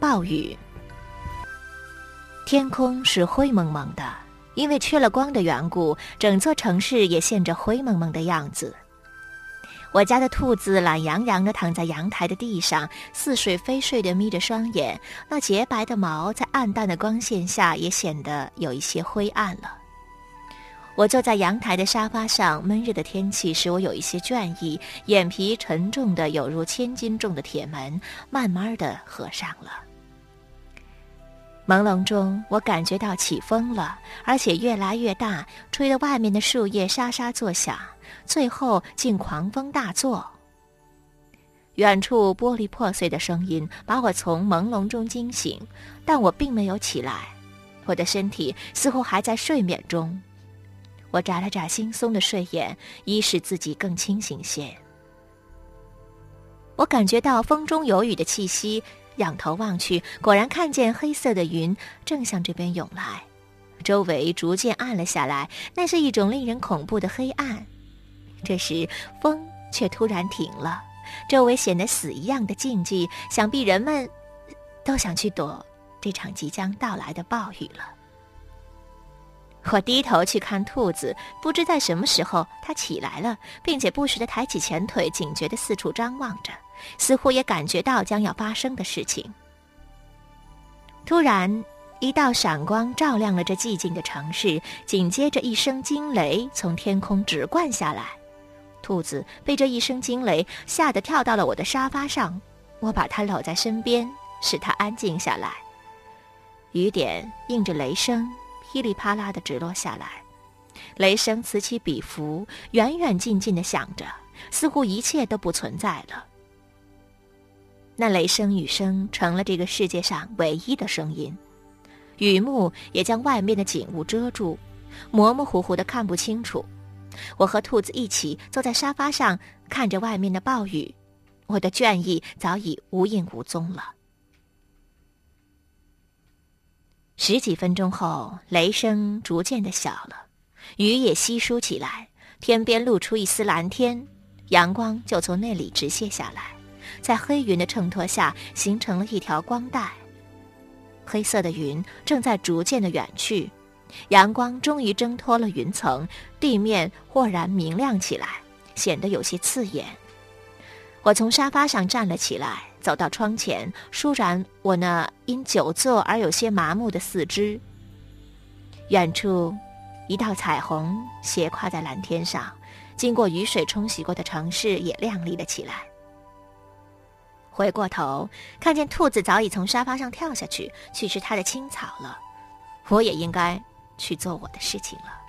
暴雨。天空是灰蒙蒙的，因为缺了光的缘故，整座城市也现着灰蒙蒙的样子。我家的兔子懒洋洋地躺在阳台的地上，似睡非睡地眯着双眼，那洁白的毛在暗淡的光线下也显得有一些灰暗了。我坐在阳台的沙发上，闷热的天气使我有一些倦意，眼皮沉重的有如千斤重的铁门，慢慢地合上了。朦胧中，我感觉到起风了，而且越来越大，吹得外面的树叶沙沙作响，最后竟狂风大作。远处玻璃破碎的声音把我从朦胧中惊醒，但我并没有起来，我的身体似乎还在睡眠中。我眨了眨惺忪的睡眼，以使自己更清醒些。我感觉到风中有雨的气息，仰头望去，果然看见黑色的云正向这边涌来，周围逐渐暗了下来，那是一种令人恐怖的黑暗。这时风却突然停了，周围显得死一样的静寂，想必人们都想去躲这场即将到来的暴雨了。我低头去看兔子，不知在什么时候它起来了，并且不时地抬起前腿，警觉地四处张望着，似乎也感觉到将要发生的事情。突然，一道闪光照亮了这寂静的城市，紧接着一声惊雷从天空直灌下来。兔子被这一声惊雷吓得跳到了我的沙发上，我把它搂在身边，使它安静下来。雨点应着雷声噼里啪啦地直落下来，雷声此起彼伏，远远近近地响着，似乎一切都不存在了。那雷声雨声成了这个世界上唯一的声音，雨幕也将外面的景物遮住，模模糊糊地看不清楚。我和兔子一起坐在沙发上，看着外面的暴雨，我的倦意早已无影无踪了。10几分钟后，雷声逐渐的小了，雨也稀疏起来，天边露出一丝蓝天，阳光就从那里直泻下来，在黑云的衬托下形成了一条光带。黑色的云正在逐渐的远去，阳光终于挣脱了云层，地面豁然明亮起来，显得有些刺眼。我从沙发上站了起来，走到窗前，舒展我那因久坐而有些麻木的四肢。远处一道彩虹斜跨在蓝天上，经过雨水冲洗过的城市也亮丽了起来。回过头，看见兔子早已从沙发上跳下去，去吃它的青草了。我也应该去做我的事情了。